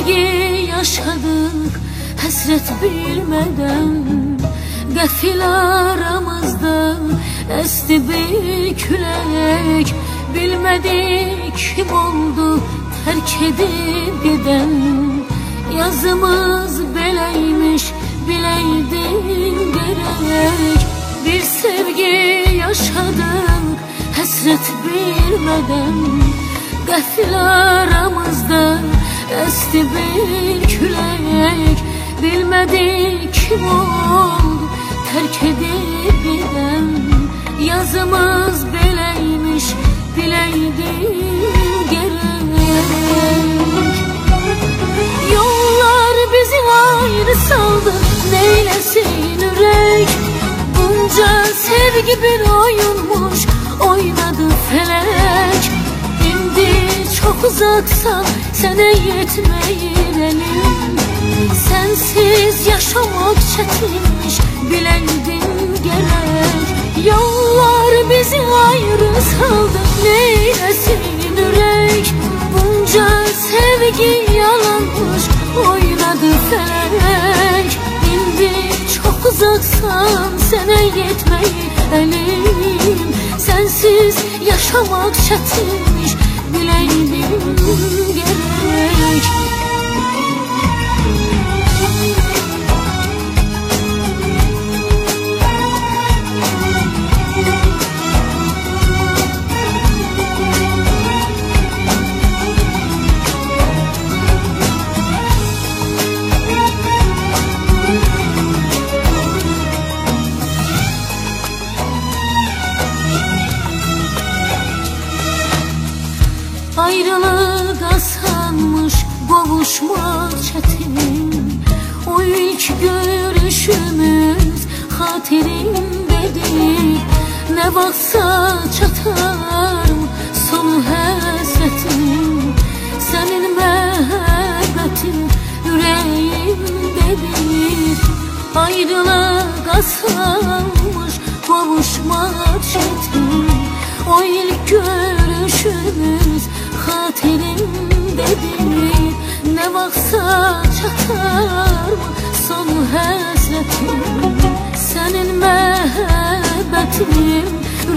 sevgi yaşadık həsrət bilmədən. Qəfil aramızda əsti bir külək, bilmədik kim oldu tərk edib gedən. Yazımız beləymiş, biləydin gərək. Bir sevgi yaşadık həsrət bilmədən. Qəfil aramızda əsti bir külək, bilmədik kim oldu tərk edib gedən. Yazımız beləymiş, biləydin gərək. Yollar bizi ayrı saldı, neyləsin ürək. Bunca sevgi bir oyunmuş, oynadı felek. İndi çok uzaksan sənə yetməyir elim. Sensiz yaşamak çətinmiş, biləydin gərək. Yollar bizi ayrı saldı, neyləsin ürək. Bunca sevgi yalanmış, oynadı felek. İndi çok uzaksan sənə yetməyir elim. Sensiz yaşamak çətinmiş, biləydin gərək. Ayrılık asanmış, qovuşmaq çətin. O ilk görüşümüz xatirimdedir. Nə vaxtsa çatar son həsrətim. Sənin məhəbbətin ürəyimdedir. Ayrılık asanmış, qovuşmaq çətin. O ilk görüşümüz xatirimdedir. Ne vaxtsa çatar son həsrətim. Sənin məhəbbətin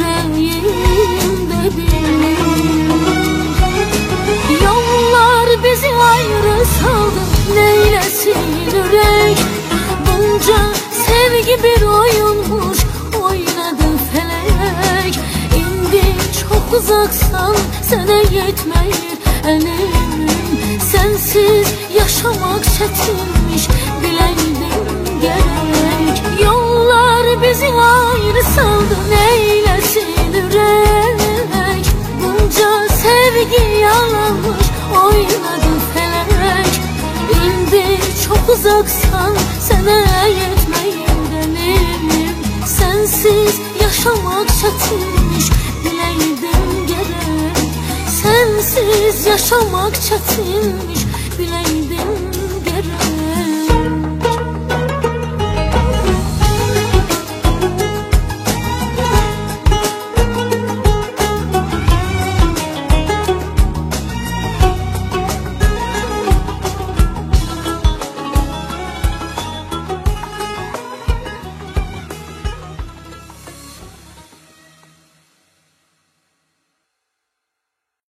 ürəyimdedir. Yollar bizi ayrı saldı, neyləsin ürək. Bunca sevgi bir oyunmuş, oynadı felek. İndi çok uzaksan sənə yetməyir elim. Sensiz yaşamak çətinmiş, biləydin gərək. Yollar bizi ayrı saldı, neyləsin ürək. Bunca sevgi yalanmış, oynadı felek. İndi çok uzaksan sənə yetməyir elim. Sensiz yaşamak çətinmiş, biləydin gərək. Sensiz yaşamak çətinmiş, biləydin gərək.